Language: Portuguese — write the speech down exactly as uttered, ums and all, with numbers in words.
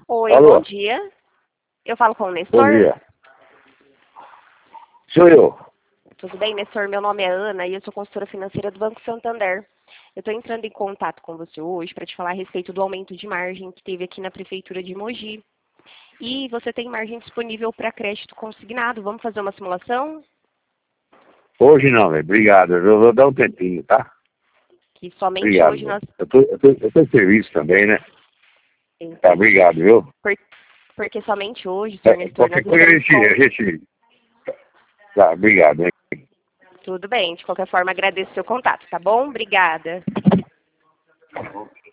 Oi, Alô? bom dia. Eu falo com o Nestor? Bom dia. Sou eu. Tudo bem, Nestor? Meu nome é Ana e eu sou consultora financeira do Banco Santander. Eu estou entrando em contato com você hoje para te falar a respeito do aumento de margem que teve aqui na Prefeitura de Mogi. E você tem margem disponível para crédito consignado. Vamos fazer uma simulação? Hoje não, velho. Obrigado. Eu vou dar um tempinho, tá? Que somente Obrigado. hoje nós... Eu tô, eu, tô, eu tô em serviço também, né? Tá, obrigado, viu? Por... Porque somente hoje, Tá, senhor Nestor, qualquer nós coisa a estamos gente, a com... gente... Tá, obrigado, hein? Tudo bem, de qualquer forma agradeço o seu contato, tá bom? Obrigada.